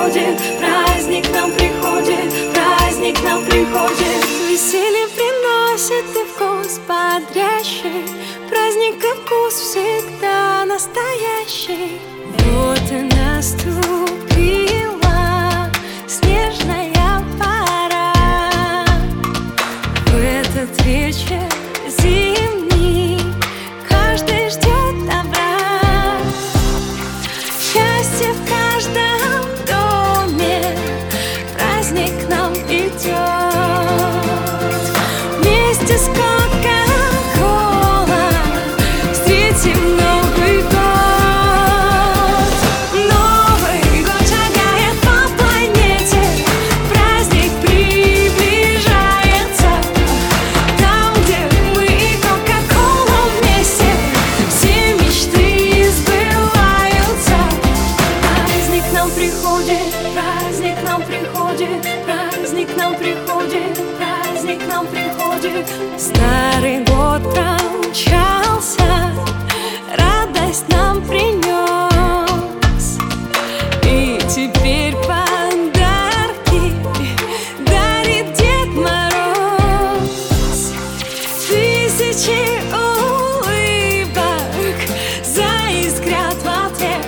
приходит, праздник к нам приходит, праздник к нам приходит. Веселье приносит и вкус бодрящий, праздник и вкус всегда настоящий. Вот и наступила снежная пора. В этот вечер зимний каждый ждет добра. Счастье в каждом доме, праздник к нам идет. Вместе с Кока-Кола встретим Новый год. Новый год шагает по планете, праздник приближается. Там, где мы и Кока-Кола вместе, все мечты сбываются. Праздник к нам приходит, праздник к нам приходит, праздник к нам приходит, праздник к нам приходит. Старый год промчался, радость нам принес, и теперь подарки дарит Дед Мороз. Тысячи улыбок заискрят в ответ.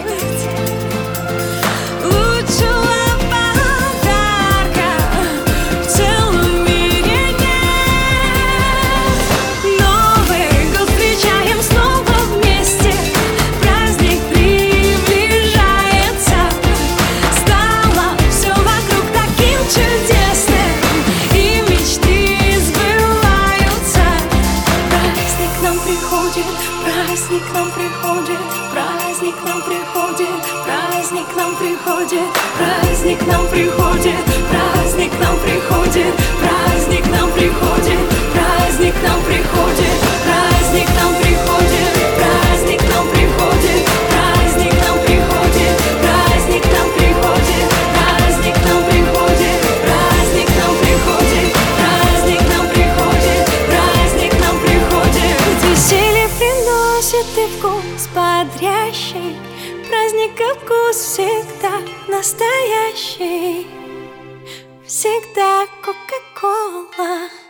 Лучшего подарка в целом мире нет. Новый год встречаем снова вместе, праздник приближается. Стало все вокруг таким чудесным, и мечты сбываются. Праздник к нам приходит, праздник к нам приходит, праздник к нам приходит, праздник к нам приходит, праздник к нам приходит, праздник к нам приходит, праздник к нам приходит, праздник к нам приходит, праздник к нам приходит, праздник к нам приходит, праздник к нам приходит, праздник к нам приходит, праздник к нам приходит, праздник к нам приходит, праздник к нам приходит, праздник к нам приходит. Веселье приносит и вкус бодрящий, праздник и вкус всегда настоящий, всегда Кока-Кола.